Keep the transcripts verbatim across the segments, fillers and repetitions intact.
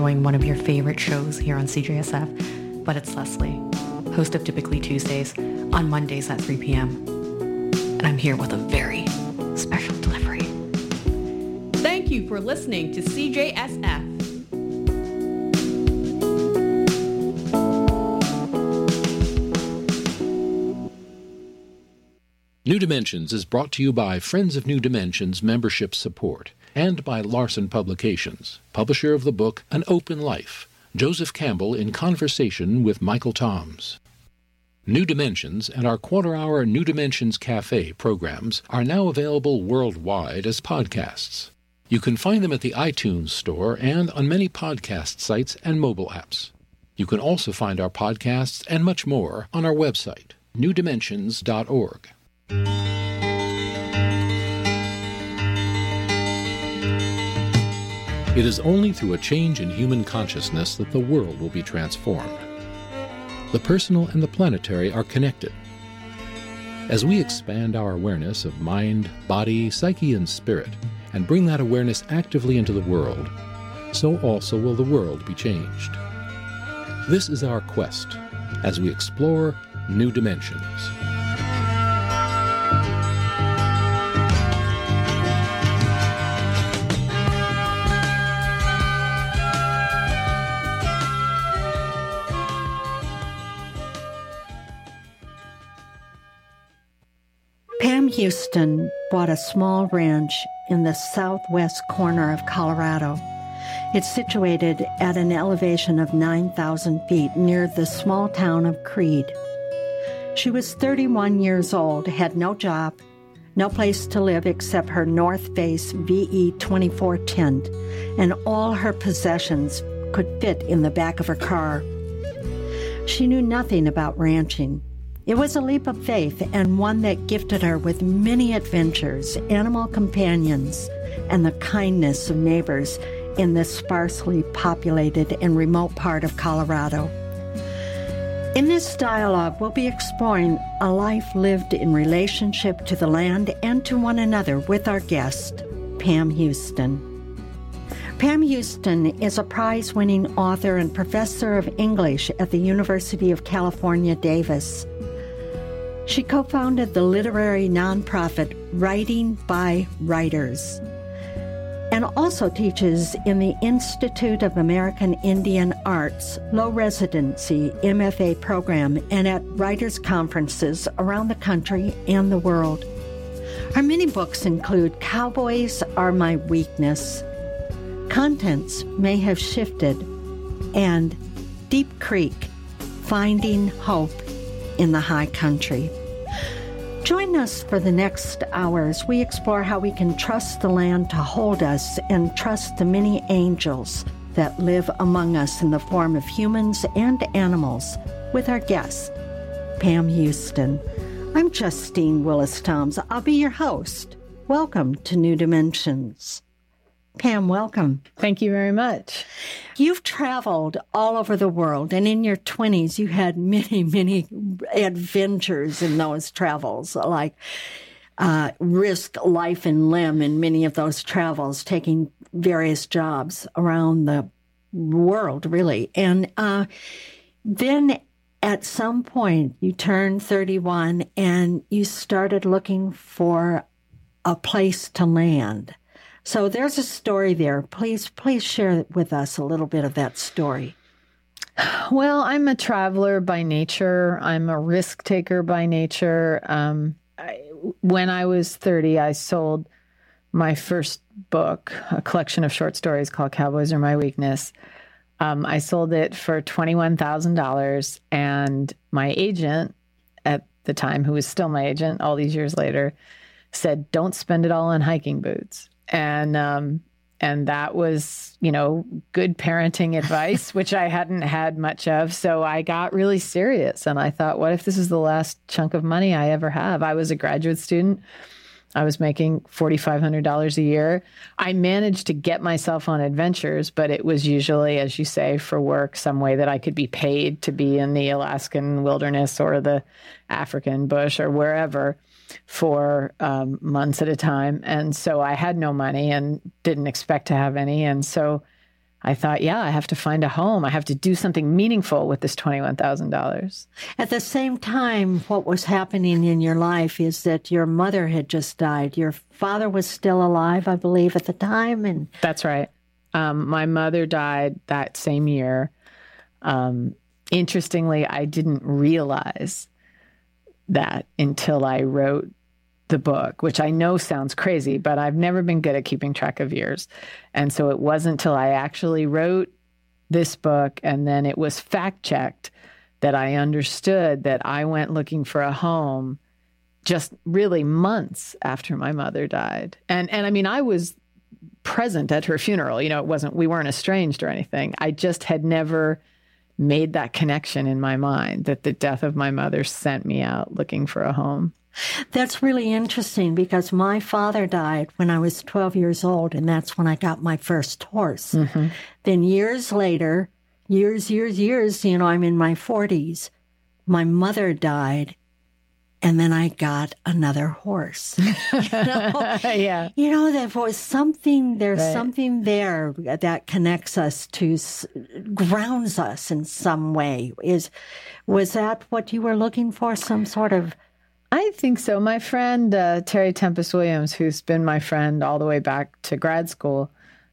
enjoying one of your favorite shows here on C J S F, but it's Leslie, host of Typically Tuesdays, on Mondays at three p.m. And I'm here with a very special delivery. Thank you for listening to C J S F. New Dimensions is brought to you by Friends of New Dimensions membership support and by Larson Publications, publisher of the book An Open Life, Joseph Campbell in conversation with Michael Toms. New Dimensions and our quarter-hour New Dimensions Cafe programs are now available worldwide as podcasts. You can find them at the iTunes Store and on many podcast sites and mobile apps. You can also find our podcasts and much more on our website, new dimensions dot org. It is only through a change in human consciousness that the world will be transformed. The personal and the planetary are connected. As we expand our awareness of mind, body, psyche, and spirit, and bring that awareness actively into the world, so also will the world be changed. This is our quest as we explore new dimensions. Pam Houston bought a small ranch in the southwest corner of Colorado. It's situated at an elevation of nine thousand feet near the small town of Creed. She was thirty-one years old, had no job, no place to live except her North Face V E twenty-four tent, and all her possessions could fit in the back of her car. She knew nothing about ranching. It was a leap of faith and one that gifted her with many adventures, animal companions, and the kindness of neighbors in this sparsely populated and remote part of Colorado. In this dialogue, we'll be exploring a life lived in relationship to the land and to one another with our guest, Pam Houston. Pam Houston is a prize-winning author and professor of English at the University of California, Davis. She co-founded the literary nonprofit Writing by Writers and also teaches in the Institute of American Indian Arts Low Residency M F A program and at writers' conferences around the country and the world. Her many books include Cowboys Are My Weakness, Contents May Have Shifted, and Deep Creek, Finding Hope in the High Country. Join us for the next hours. We explore how we can trust the land to hold us and trust the many angels that live among us in the form of humans and animals with our guest, Pam Houston. I'm Justine Willis Toms. I'll be your host. Welcome to New Dimensions. Pam, welcome. Thank you very much. You've traveled all over the world, and in your twenties, you had many, many adventures in those travels, like uh, risked life and limb in many of those travels, taking various jobs around the world, really. And uh, then at some point, you turned thirty-one, and you started looking for a place to land. So there's a story there. Please, please share with us a little bit of that story. Well, I'm a traveler by nature. I'm a risk taker by nature. Um, I, when I was thirty, I sold my first book, a collection of short stories called Cowboys Are My Weakness. Um, I sold it for twenty-one thousand dollars, and my agent at the time, who was still my agent all these years later, said, "Don't spend it all on hiking boots." And um, and that was, you know, good parenting advice, which I hadn't had much of. So I got really serious. And I thought, what if this is the last chunk of money I ever have? I was a graduate student. I was making four thousand five hundred dollars a year. I managed to get myself on adventures, but it was usually, as you say, for work, some way that I could be paid to be in the Alaskan wilderness or the African bush or wherever for um, months at a time. And so I had no money and didn't expect to have any. And so I thought, yeah, I have to find a home. I have to do something meaningful with this twenty-one thousand dollars. At the same time, what was happening in your life is that your mother had just died. Your father was still alive, I believe, at the time. And that's right. Um, my mother died that same year. Um, interestingly, I didn't realize that until I wrote the book, which I know sounds crazy, but I've never been good at keeping track of years. And so it wasn't until I actually wrote this book and then it was fact-checked that I understood that I went looking for a home just really months after my mother died. And and I mean, I was present at her funeral. You know, it wasn't, we weren't estranged or anything. I just had never made that connection in my mind that the death of my mother sent me out looking for a home. That's really interesting because my father died when I was twelve years old, and that's when I got my first horse. Mm-hmm. Then years later, years, years, years, you know, I'm in my forties, my mother died, and then I got another horse. You know? Yeah. You know, there was something, there's right. something there that connects us to, grounds us in some way. Is, was that what you were looking for, some sort of... I think so. My friend, uh, Terry Tempest Williams, who's been my friend all the way back to grad school,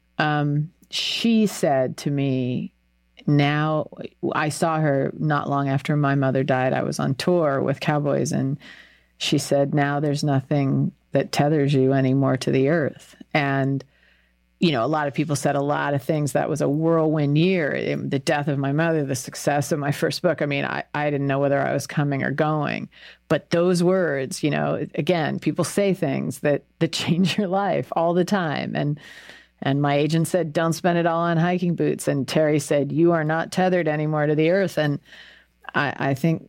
um, she said to me, now, I saw her not long after my mother died. I was on tour with Cowboys, and she said, now there's nothing that tethers you anymore to the earth. And, you know, a lot of people said a lot of things. That was a whirlwind year. It, the death of my mother, the success of my first book. I mean, I, I didn't know whether I was coming or going. But those words, you know, again, people say things that, that change your life all the time. And and my agent said, don't spend it all on hiking boots. And Terry said, you are not tethered anymore to the earth. And I, I think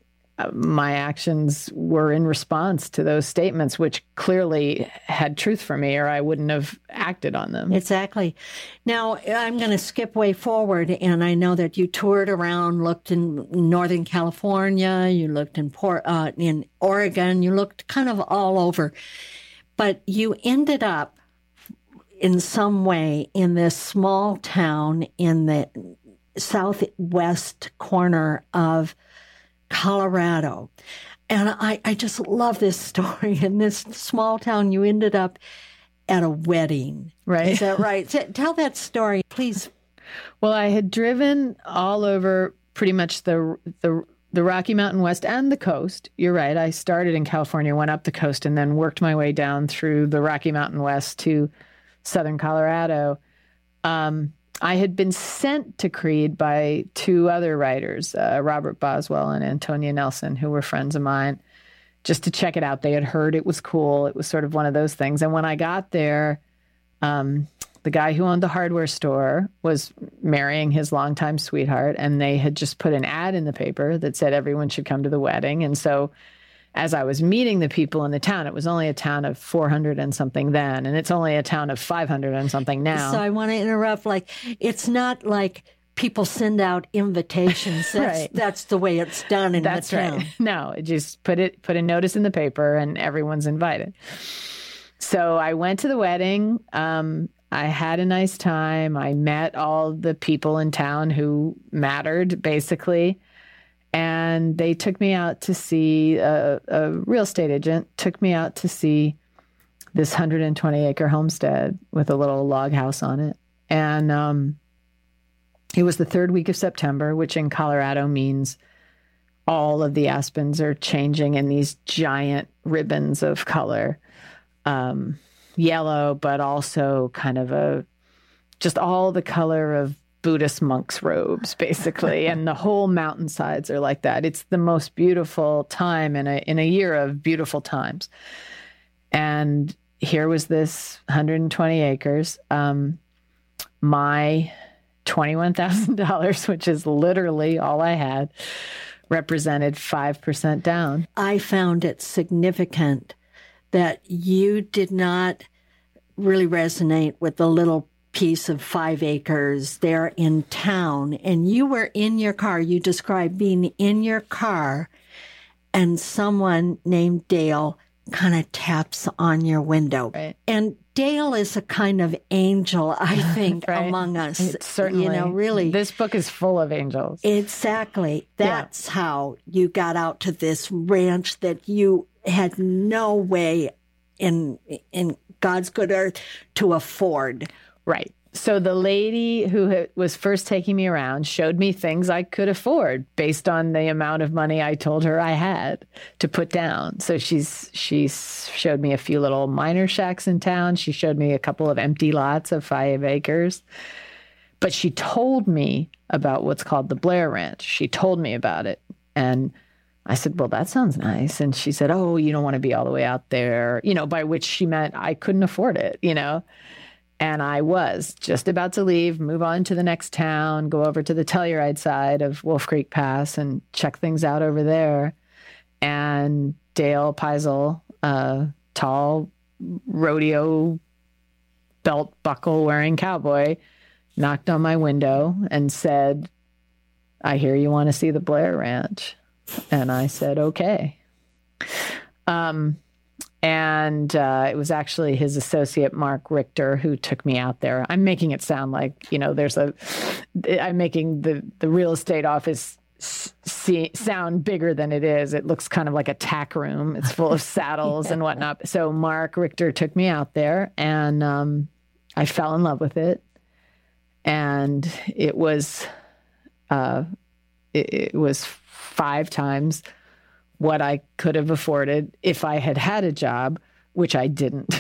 my actions were in response to those statements, which clearly had truth for me, or I wouldn't have acted on them. Exactly. Now, I'm going to skip way forward, and I know that you toured around, looked in Northern California, you looked in Port, uh, in Oregon, you looked kind of all over, but you ended up in some way in this small town in the southwest corner of Colorado. And I, I just love this story. In this small town, you ended up at a wedding. Right. Is that right? Tell that story, please. Well, I had driven all over pretty much the the the Rocky Mountain West and the coast. You're right. I started in California, went up the coast, and then worked my way down through the Rocky Mountain West to southern Colorado. Um, I had been sent to Creed by two other writers, uh, Robert Boswell and Antonia Nelson, who were friends of mine, just to check it out. They had heard it was cool. It was sort of one of those things. And when I got there, um, the guy who owned the hardware store was marrying his longtime sweetheart, and they had just put an ad in the paper that said everyone should come to the wedding. And so as I was meeting the people in the town, it was only a town of four hundred and something then, and it's only a town of five hundred and something now. So I want to interrupt. Like, it's not like people send out invitations. That's, right. that's the way it's done in that's the town. Right. No, it just put it put a notice in the paper, and everyone's invited. So I went to the wedding. Um, I had a nice time. I met all the people in town who mattered, basically. And they took me out to see, a, a real estate agent took me out to see this one hundred twenty acre homestead with a little log house on it. And um, it was the third week of September, which in Colorado means all of the aspens are changing in these giant ribbons of color. Um, yellow, but also kind of a, just all the color of Buddhist monks' robes, basically, and the whole mountainsides are like that. It's the most beautiful time in a in a year of beautiful times. And here was this one hundred twenty acres. Um, my twenty-one thousand dollars, which is literally all I had, represented five percent down. I found it significant that you did not really resonate with the little piece of five acres there in town, and you were in your car. You described being in your car, and someone named Dale kind of taps on your window. Right. And Dale is a kind of angel, I think, right? among us. It's certainly. You know, really. This book is full of angels. Exactly. That's yeah. how you got out to this ranch that you had no way in in God's good earth to afford. Right. So the lady who was first taking me around showed me things I could afford based on the amount of money I told her I had to put down. So she's she showed me a few little miner shacks in town. She showed me a couple of empty lots of five acres. But she told me about what's called the Blair Ranch. She told me about it. And I said, well, that sounds nice. And she said, oh, you don't want to be all the way out there, you know, by which she meant I couldn't afford it, you know. And I was just about to leave, move on to the next town, go over to the Telluride side of Wolf Creek Pass and check things out over there. And Dale Peisel, a tall rodeo belt buckle wearing cowboy, knocked on my window and said, I hear you want to see the Blair Ranch. And I said, okay. Um, And uh, it was actually his associate, Mark Richter, who took me out there. I'm making it sound like, you know, there's a, I'm making the, the real estate office see, sound bigger than it is. It looks kind of like a tack room. It's full of saddles yeah. and whatnot. So Mark Richter took me out there, and um, I fell in love with it. And it was, uh, it, it was five times what I could have afforded if I had had a job, which I didn't.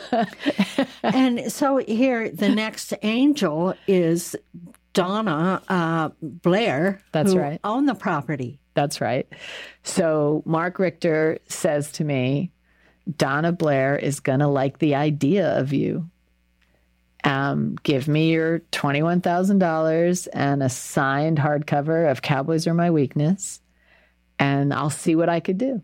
And so here, the next angel is Donna uh, Blair. That's who right. owned the property. That's right. So Mark Richter says to me, Donna Blair is going to like the idea of you. Um, give me your twenty-one thousand dollars and a signed hardcover of Cowboys Are My Weakness, and I'll see what I could do.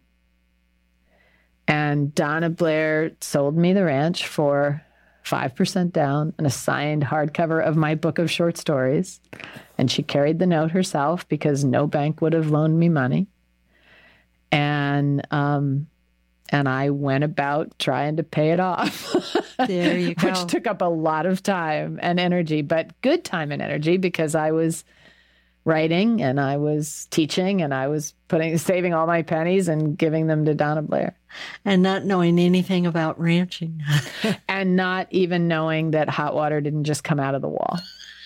And Donna Blair sold me the ranch for five percent down and a signed hardcover of my book of short stories. And she carried the note herself because no bank would have loaned me money. And um, and I went about trying to pay it off. There you go. Which took up a lot of time and energy, but good time and energy because I was writing and I was teaching and I was putting saving all my pennies and giving them to Donna Blair. And not knowing anything about ranching. And not even knowing that hot water didn't just come out of the wall.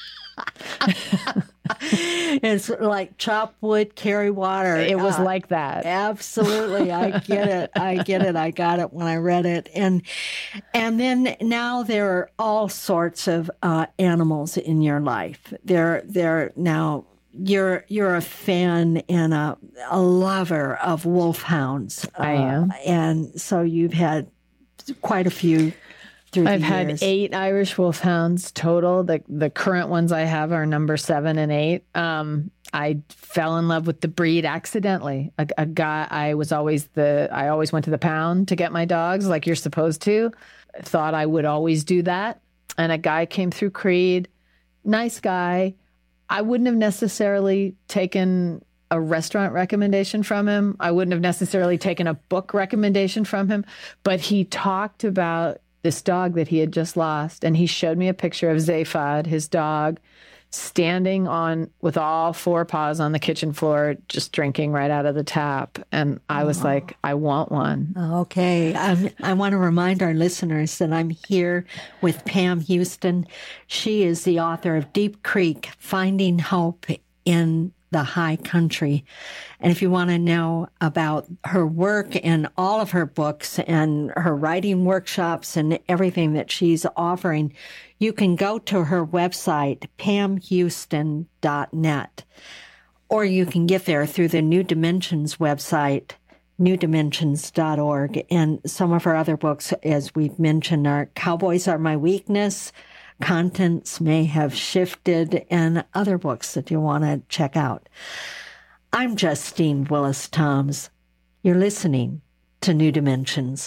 It's like chop wood, carry water. It was uh, like that. Absolutely. I get it. I get it. I got it when I read it. And and then now there are all sorts of uh, animals in your life. They're, they're now... You're you're a fan and a, a lover of wolfhounds. I am. Uh, and so you've had quite a few through I've the had years. eight Irish wolfhounds total. The the current ones I have are number seven and eight. Um, I fell in love with the breed accidentally. A, a guy, I was always the, I always went to the pound to get my dogs like you're supposed to. Thought I would always do that. And a guy came through Creed, nice guy. I wouldn't have necessarily taken a restaurant recommendation from him. I wouldn't have necessarily taken a book recommendation from him, but he talked about this dog that he had just lost. And he showed me a picture of Zaphod, his dog, standing on with all four paws on the kitchen floor, just drinking right out of the tap. And I was oh. like, I want one. Okay. I'm, I want to remind our listeners that I'm here with Pam Houston. She is the author of Deep Creek, Finding Hope in the High Country. And if you want to know about her work and all of her books and her writing workshops and everything that she's offering, you can go to her website, pam houston dot net, or you can get there through the New Dimensions website, new dimensions dot org. And some of her other books, as we've mentioned, are Cowboys Are My Weakness, Contents May Have Shifted, and other books that you want to check out. I'm Justine Willis Toms. You're listening to New Dimensions.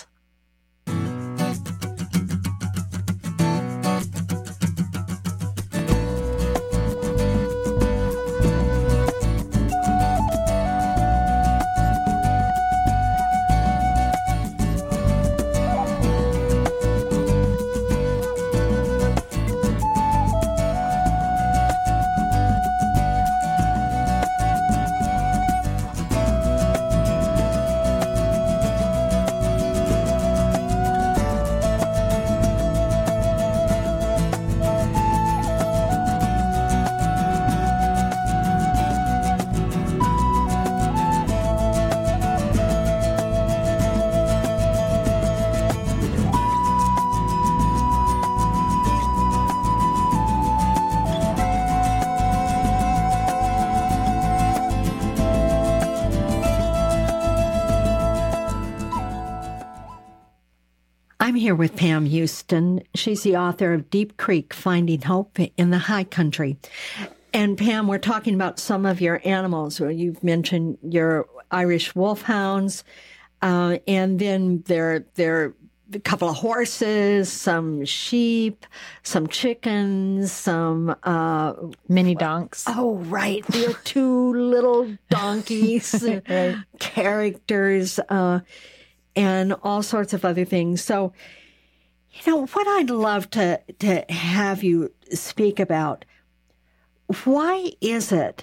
I'm here with Pam Houston. She's the author of Deep Creek, Finding Hope in the High Country. And Pam, we're talking about some of your animals. You've mentioned your Irish wolfhounds, uh, and then there, there are a couple of horses, some sheep, some chickens, some... Uh, Mini donks. Oh, right. There are two little donkeys, right. characters, uh, and all sorts of other things. So, you know, what I'd love to, to have you speak about, why is it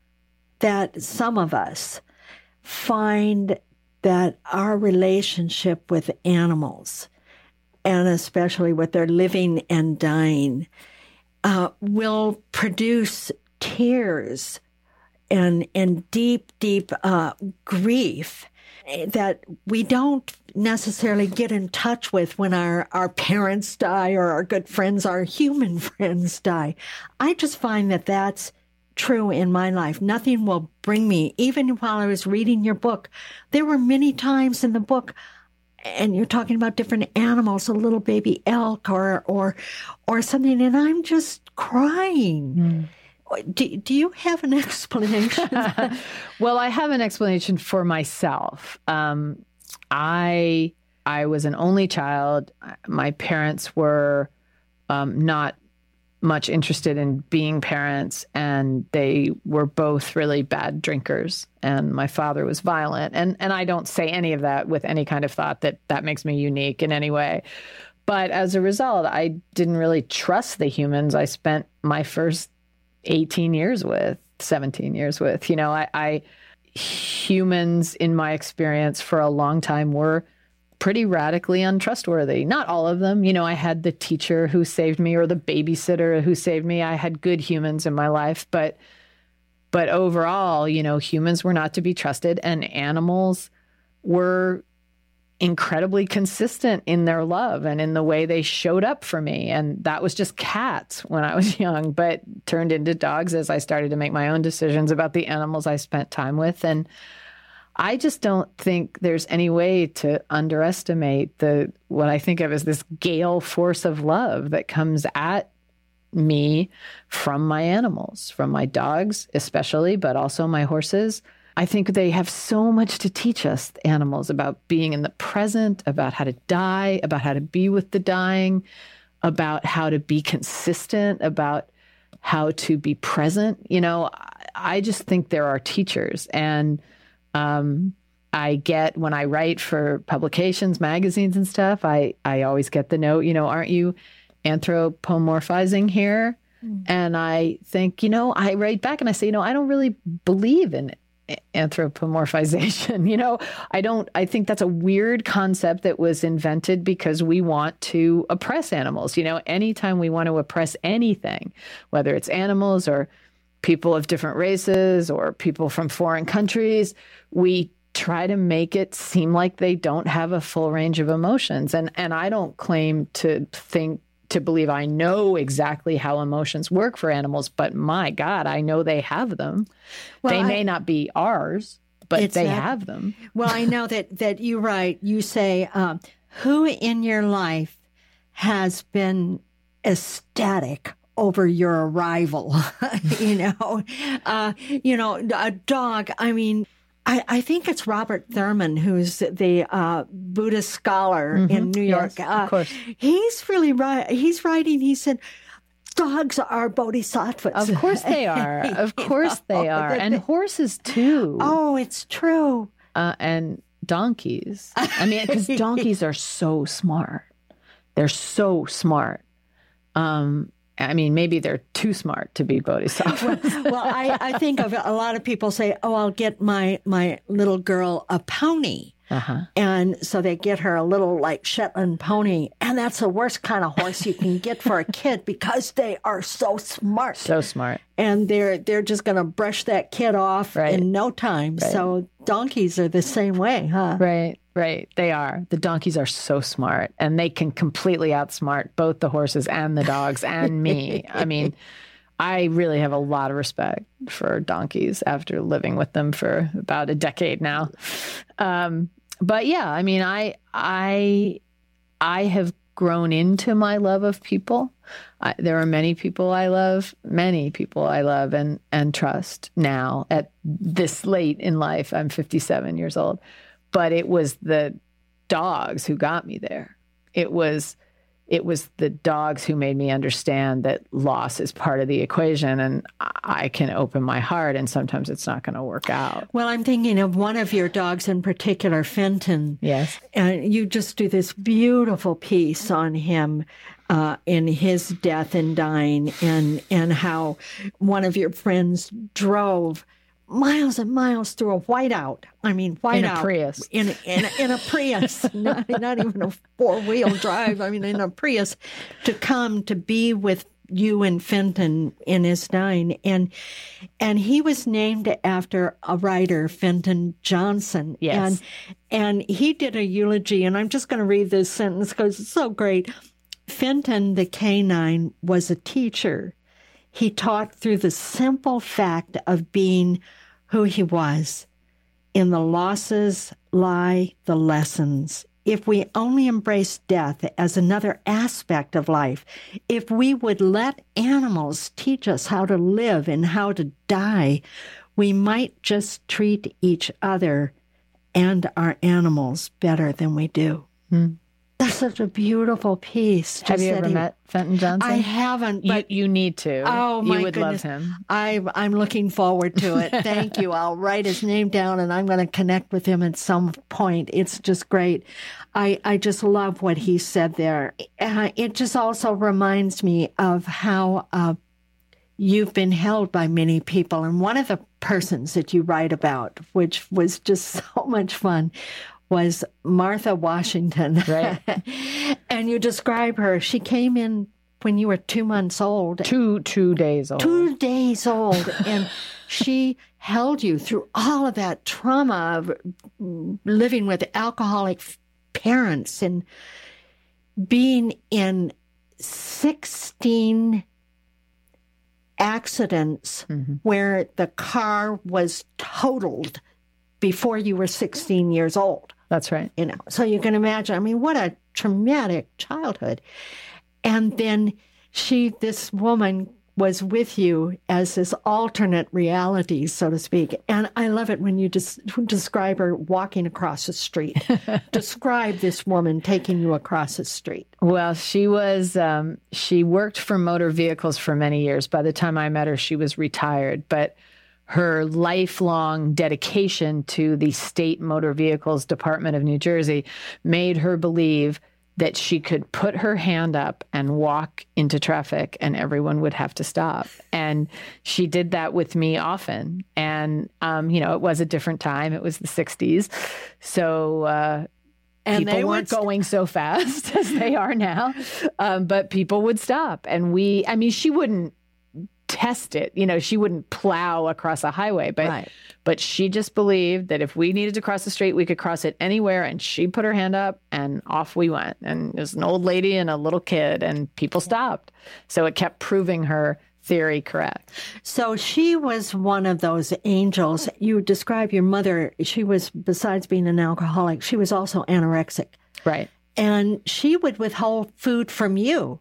that some of us find that our relationship with animals, and especially with their living and dying, uh, will produce tears and and deep, deep uh, grief that we don't necessarily get in touch with when our, our parents die or our good friends, our human friends die. I just find that that's true in my life. Nothing will bring me, even while I was reading your book, there were many times in the book, and you're talking about different animals, a little baby elk or or or something, and I'm just crying. Mm. Do, do you have an explanation? Well, I have an explanation for myself. Um, I I was an only child. My parents were um, not much interested in being parents, and they were both really bad drinkers, and my father was violent. And, and I don't say any of that with any kind of thought that that makes me unique in any way. But as a result, I didn't really trust the humans I spent my first eighteen years with, seventeen years with. You know, I, I humans in my experience for a long time were pretty radically untrustworthy. Not all of them. You know, I had the teacher who saved me or the babysitter who saved me. I had good humans in my life, but but overall, you know, humans were not to be trusted, and animals were incredibly consistent in their love and in the way they showed up for me. And that was just cats when I was young, but turned into dogs as I started to make my own decisions about the animals I spent time with. And I just don't think there's any way to underestimate the what I think of as this gale force of love that comes at me from my animals, from my dogs especially, but also my horses. I think they have so much to teach us, animals, about being in the present, about how to die, about how to be with the dying, about how to be consistent, about how to be present. You know, I just think there are teachers. And um, I get, when I write for publications, magazines and stuff, I, I always get the note, you know, aren't you anthropomorphizing here? Mm. And I think, you know, I write back and I say, you know, I don't really believe in it. Anthropomorphization. You know, I don't, I think that's a weird concept that was invented because we want to oppress animals. You know, anytime we want to oppress anything, whether it's animals or people of different races or people from foreign countries, we try to make it seem like they don't have a full range of emotions. And, and I don't claim to think to believe I know exactly how emotions work for animals, but my God, I know they have them. Well, they I, may not be ours, but they a, have them. Well, I know that, that you write, you say, um, who in your life has been ecstatic over your arrival? you know, uh, you know, a dog, I mean, I, I think it's Robert Thurman, who's the uh, Buddhist scholar mm-hmm. in New York. Yes, uh, of course. He's really right. He's writing, he said, dogs are bodhisattvas. Of course they are. Of course know? they are. And horses, too. Oh, it's true. Uh, and donkeys. I mean, because donkeys are so smart. They're so smart. Um I mean, maybe they're too smart to be bodhisattvas. well, well I, I think of a lot of people say, oh, I'll get my, my little girl a pony. Uh-huh. And so they get her a little like Shetland pony. And that's the worst kind of horse you can get for a kid because they are so smart. So smart. And they're they're just going to brush that kid off right. in no time. Right. So donkeys are the same way, huh? Right, right. They are. The donkeys are so smart. And they can completely outsmart both the horses and the dogs and me. I mean, I really have a lot of respect for donkeys after living with them for about a decade now. Um But yeah, I mean, I, I, I have grown into my love of people. I, there are many people I love, many people I love and, and trust now at this late in life. I'm fifty-seven years old. But it was the dogs who got me there. It was it was the dogs who made me understand that loss is part of the equation, and I can open my heart, and sometimes it's not going to work out. Well, I'm thinking of one of your dogs in particular, Fenton. Yes. And you just do this beautiful piece on him uh, in his death and dying, and, and how one of your friends drove miles and miles through a whiteout. I mean, whiteout. In a Prius. In, in, in a Prius, not, not even a four-wheel drive. I mean, in a Prius, to come to be with you and Fenton in his dying. And and he was named after a writer, Fenton Johnson. Yes. And, and he did a eulogy, and I'm just going to read this sentence because it's so great. Fenton, the canine, was a teacher. He taught through the simple fact of being who he was. In the losses lie the lessons. If we only embrace death as another aspect of life, if we would let animals teach us how to live and how to die, we might just treat each other and our animals better than we do. Hmm. That's such a beautiful piece. Have you ever he, met Fenton Johnson? I haven't, but you, you need to. Oh, my You would goodness. love him. I, I'm looking forward to it. Thank you. I'll write his name down, and I'm going to connect with him at some point. It's just great. I, I just love what he said there. Uh, it just also reminds me of how uh, you've been held by many people. And one of the persons that you write about, which was just so much fun, was Martha Washington. Right. And you describe her. She came in when you were two months old. Two, two days old. Two days old. And she held you through all of that trauma of living with alcoholic parents and being in sixteen accidents mm-hmm. where the car was totaled before you were sixteen years old. That's right. You know, so you can imagine, I mean, what a traumatic childhood. And then she, this woman was with you as this alternate reality, so to speak. And I love it when you just describe her walking across the street. Describe this woman taking you across the street. Well, she was, um, she worked for motor vehicles for many years. By the time I met her, she was retired. But her lifelong dedication to the State Motor Vehicles Department of New Jersey made her believe that she could put her hand up and walk into traffic and everyone would have to stop. And she did that with me often. And, um, you know, it was a different time. It was the sixties. So uh, and people weren't st- going so fast as they are now. Um, but people would stop. And we, I mean, she wouldn't test it. You know, she wouldn't plow across a highway, but right. but she just believed that if we needed to cross the street, we could cross it anywhere. And she put her hand up and off we went. And it was an old lady and a little kid and people stopped. So it kept proving her theory correct. So she was one of those angels. You describe your mother. She was, besides being an alcoholic, she was also anorexic. Right. And she would withhold food from you.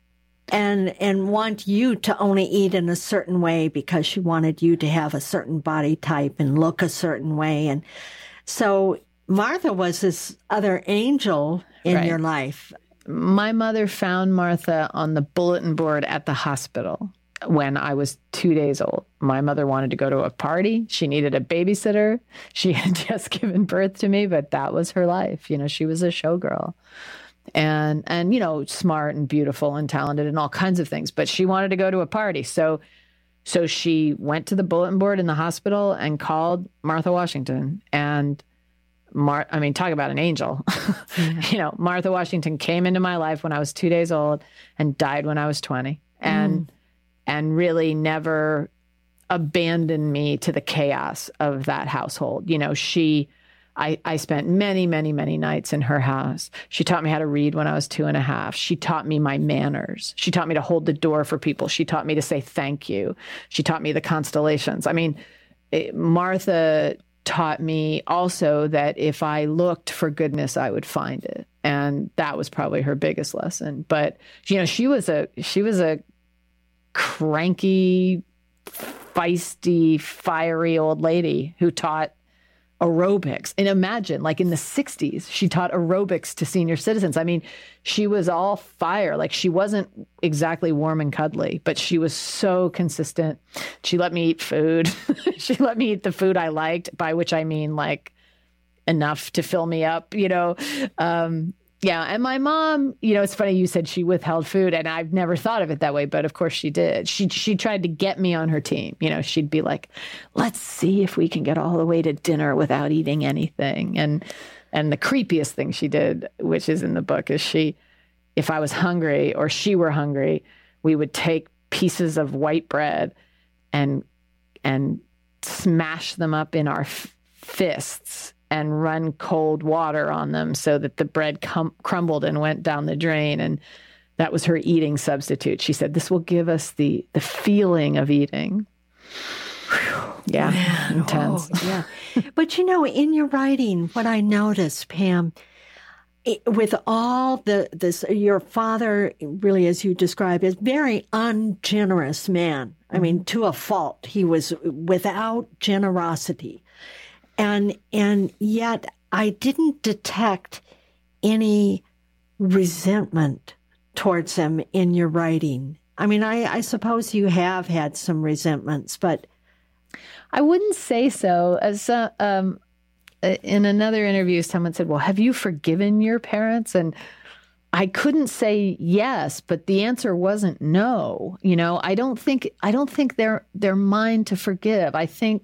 And and want you to only eat in a certain way because she wanted you to have a certain body type and look a certain way. And so Martha was this other angel in right. your life. My mother found Martha on the bulletin board at the hospital when I was two days old. My mother wanted to go to a party. She needed a babysitter. She had just given birth to me, but that was her life. You know, she was a showgirl. And, and, you know, smart and beautiful and talented and all kinds of things. But she wanted to go to a party. So so she went to the bulletin board in the hospital and called Martha Washington. And, Mar- I mean, talk about an angel. Yeah. You know, Martha Washington came into my life when I was two days old and died when I was twenty. And, mm. and really never abandoned me to the chaos of that household. You know, she... I, I spent many, many, many nights in her house. She taught me how to read when I was two and a half. She taught me my manners. She taught me to hold the door for people. She taught me to say thank you. She taught me the constellations. I mean, it, Martha taught me also that if I looked for goodness, I would find it. And that was probably her biggest lesson. But, you know, she was a, she was a cranky, feisty, fiery old lady who taught aerobics. And imagine, like in the sixties, she taught aerobics to senior citizens. I mean, she was all fire. Like she wasn't exactly warm and cuddly, but she was so consistent. She let me eat food. She let me eat the food I liked, by which I mean like enough to fill me up, you know? Um, yeah. And my mom, you know, it's funny you said she withheld food, and I've never thought of it that way, but of course she did. She she tried to get me on her team. You know, she'd be like, let's see if we can get all the way to dinner without eating anything. And and the creepiest thing she did, which is in the book, is she, if I was hungry or she were hungry, we would take pieces of white bread and and smash them up in our f- fists and run cold water on them so that the bread cum- crumbled and went down the drain. And that was her eating substitute. She said, this will give us the the feeling of eating. Whew. Yeah, Man, intense. Oh, yeah. But, you know, in your writing, what I noticed, Pam, it, with all the this, your father, really, as you described, is very ungenerous man. I mean, to a fault. He was without generosity. And and yet I didn't detect any resentment towards him in your writing. I mean, I, I suppose you have had some resentments, but I wouldn't say so. As uh, um, in another interview, someone said, well, have you forgiven your parents? And I couldn't say yes, but the answer wasn't no. You know, I don't think I don't think they're they're mine to forgive. I think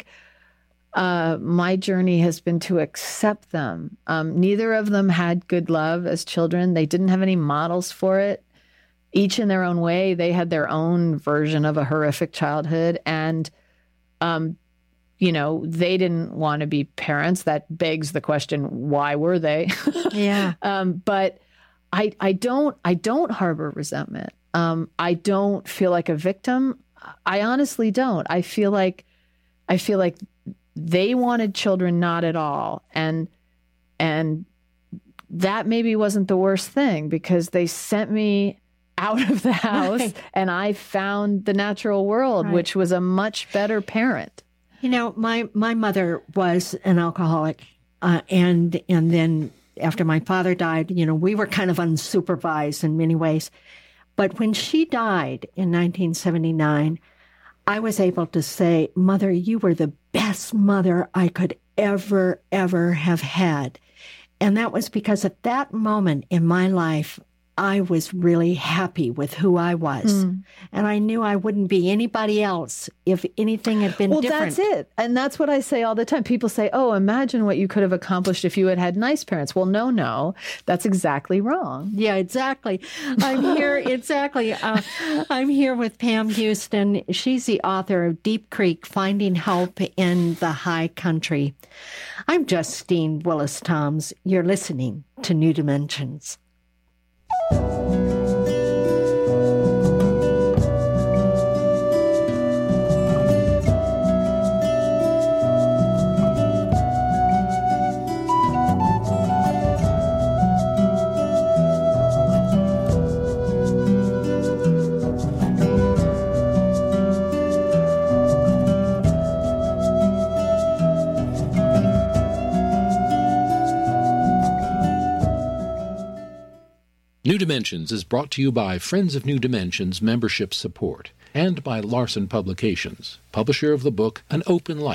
Uh, my journey has been to accept them. Um, neither of them had good love as children. They didn't have any models for it. Each in their own way, they had their own version of a horrific childhood. And, um, you know, they didn't want to be parents. That begs the question, why were they? Yeah. um, but I, I don't, I don't harbor resentment. Um, I don't feel like a victim. I honestly don't. I feel like, I feel like they wanted children not at all. And and that maybe wasn't the worst thing, because they sent me out of the house right. and I found the natural world, right. which was a much better parent. You know, my, my mother was an alcoholic. Uh, and and then after my father died, you know, we were kind of unsupervised in many ways. But when she died in nineteen seventy-nine, I was able to say, Mother, you were the best mother I could ever, ever have had. And that was because at that moment in my life, I was really happy with who I was. Mm. And I knew I wouldn't be anybody else if anything had been well, different. Well, that's it. And that's what I say all the time. People say, oh, imagine what you could have accomplished if you had had nice parents. Well, no, no, that's exactly wrong. Yeah, exactly. I'm here, exactly. Uh, I'm here with Pam Houston. She's the author of Deep Creek, Finding Hope in the High Country. I'm Justine Willis-Toms. You're listening to New Dimensions. New Dimensions is brought to you by Friends of New Dimensions membership support and by Larson Publications, publisher of the book An Open Life.